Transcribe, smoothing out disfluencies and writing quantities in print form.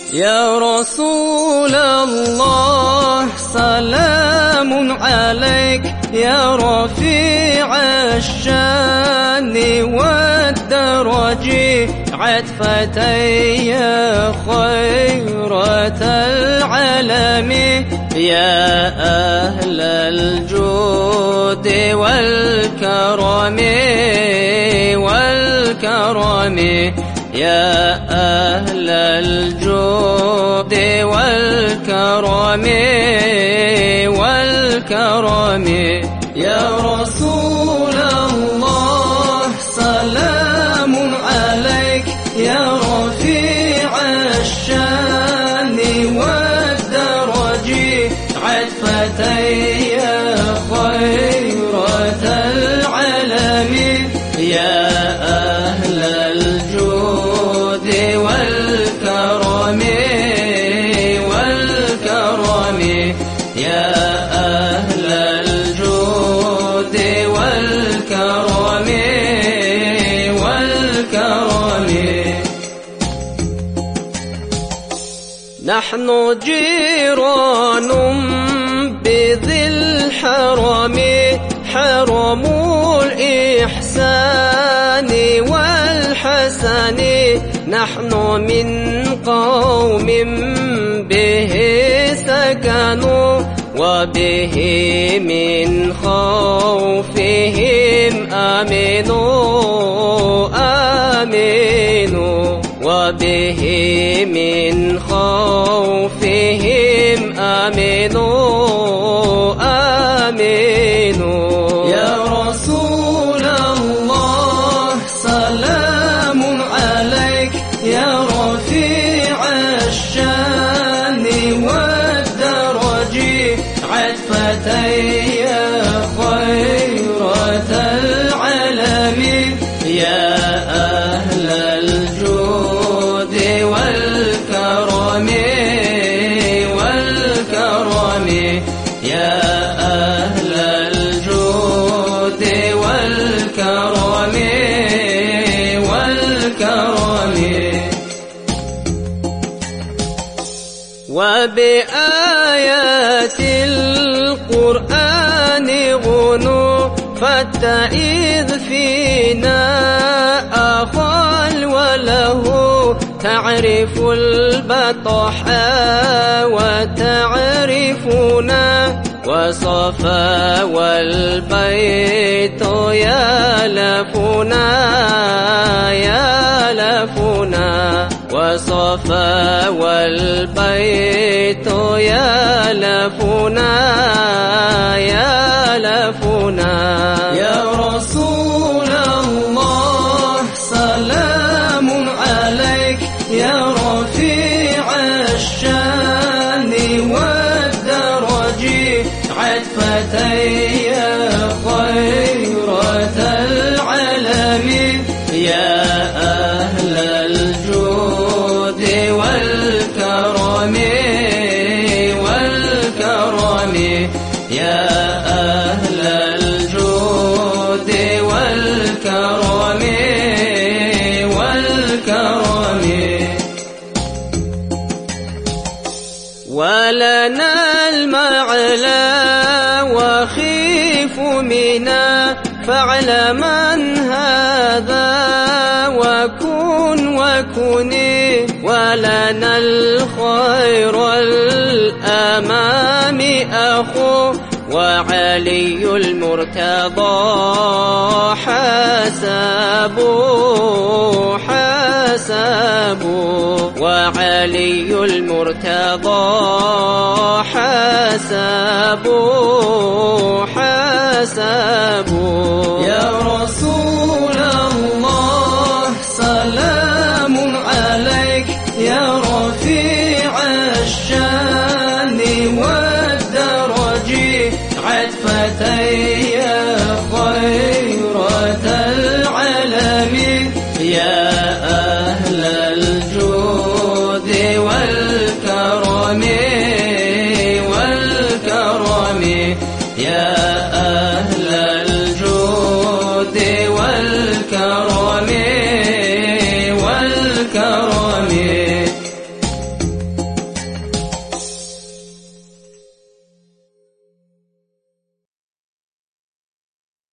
يا رسول الله سلام عليك يا رفيع الشان والدرج عطفتي يا خيرة العالم يا أهل الجود والكرم يا أهل الجود والكرم يا رسول الله سلام عليك يا رفيع الشان والدرج عطفتي يا خيرة العالم يا أهل الجود والكرم يا أهل الجود والكرم نحن جيران بذي الحرم حرم الإحسان والحسن نحن من قوم به سكنوا وبه من خوفهم آمنوا وبه من خوفهم آمنوا يا رسول الله سلام عليك يا رفيع الشان والدرج عطفتي يا خيرة العالم يا أهل الجود والكرم يا أهل الجود والكرم وبآيات القرآن غنوا فاتئذ فينا أخا وله تعرف البطح وتعرفنا وصفا والبيت يالفنا وصفا والبيت يالفنا يا رسول الله سلام عليك يا رفيع الشان والدرج عطفتي يا خيرة العالم يا أهل الجود والكرم يا أهل الجود والكرم ولنا المعلى وخيف منا فاعلمن هذا وكني ولنا الخير الأمام أخو وعلي المرتضى حساب وعلي المرتضى حساب يا رسول الله سلام عليك يا رفيع الشان والدرج عطفتي